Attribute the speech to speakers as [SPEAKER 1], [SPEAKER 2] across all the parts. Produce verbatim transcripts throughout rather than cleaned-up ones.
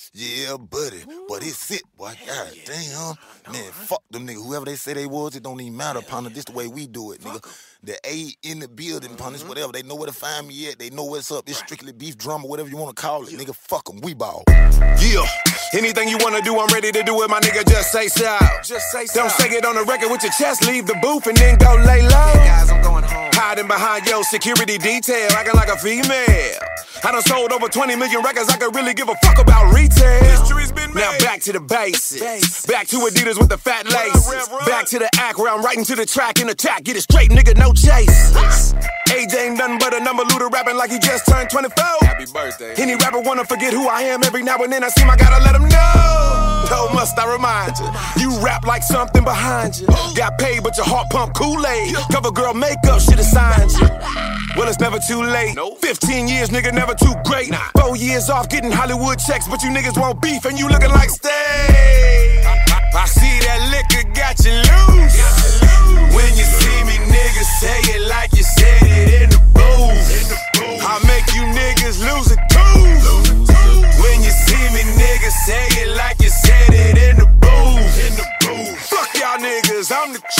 [SPEAKER 1] Yeah, buddy. But it's it, boy. God damn. Man, fuck them niggas. Whoever they say they was, it don't even matter, partner. This the way we do it, nigga. The A in the building, partners, whatever. They know where to find me at. They know what's up. It's strictly beef drama, whatever you want to call it, nigga. Fuck them. We ball.
[SPEAKER 2] Yeah. Anything you wanna do, I'm ready to do it, my nigga. Just say so. Just say so. Don't say it on the record with your chest. Leave the booth and then go lay low. Hey guys, I'm going home. Hiding behind your security detail, acting like a female. I done sold over twenty million records. I could really give a fuck about retail. History's been made. Now back to the basics. Basics. Back to Adidas with the fat laces. Run, run, run. Back to the act where I'm writing to the track in the track. Get it straight, nigga, no chase. A J ain't nothing but a number looter rapping like he just turned twenty-four. Happy birthday. Any rapper wanna forget who I am every now and then. I seem I gotta let him know. No, must I remind you? You rap like something behind you. Got paid, but your heart pump Kool-Aid. Cover girl makeup shit assigned you. Well, it's never too late. Fifteen years, nigga, never too great. Four years off getting Hollywood checks, but you niggas want beef and you looking like steak. I see that liquor got you loose. When you see me, niggas say it like you said it in the booth. I make you niggas lose it too. When you see me, niggas say it like you said it in the booth. Fuck y'all niggas, I'm the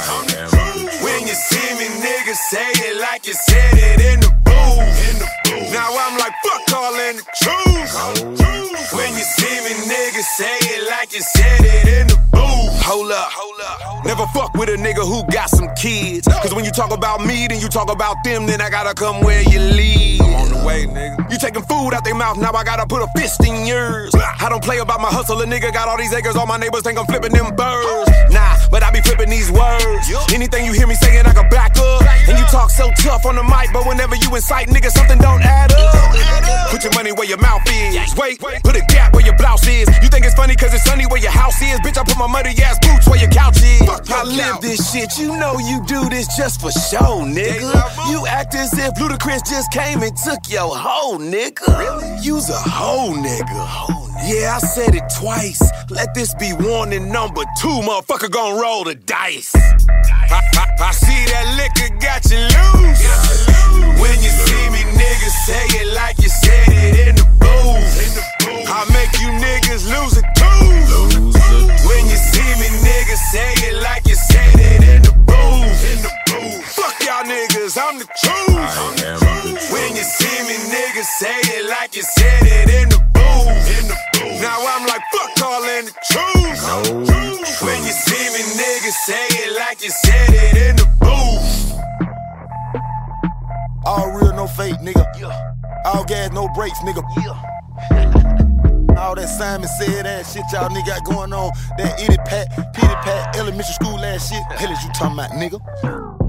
[SPEAKER 2] truth. When you see me, niggas say it like you said it in the booth. Now I'm like, fuck all in the truth. When you see me, niggas say it like you said it in the booth. Hold up, hold up. Never fuck with a nigga who got some kids. Cause when you talk about me, then you talk about them, then I gotta come where you live. I'm on the way, nigga. You taking food out their mouth, now I gotta put a fist in yours. I don't play about my hustle, a nigga got all these acres, all my neighbors think I'm flipping them birds. Nah, but I be flipping these words. Anything you hear me saying, I can back up. And you talk so tough on the mic, but whenever you incite, nigga, something don't add up. Put your money where your mouth is. Wait, put a gap where your blouse is. You think it's funny cause it's sunny where your house is? Bitch, I put my muddy ass boots where your couch is. I live this shit, you know you do this just for show, nigga. You act as if Ludacris just came and took your hoe, nigga. You's a hoe, nigga. Yeah, I said it twice. Let this be warning number two, motherfucker gon' roll the dice. I, I, I see that liquor got you loose. When you see me, niggas say it like you said it in the booth. I make you niggas lose it too. When you see me, niggas say it like you said it in the booth. Fuck y'all niggas, I'm the truth. When you see me, niggas say it like you said it in the booth. Now I'm like, fuck all in the truth. When you see me, niggas say it like you said it in the booth.
[SPEAKER 1] All real, no fake, nigga. All gas, no brakes, nigga. All that Simon said ass shit y'all nigga got going on. That itty pat, pity pat, elementary school ass shit. Hell is you talking about, nigga?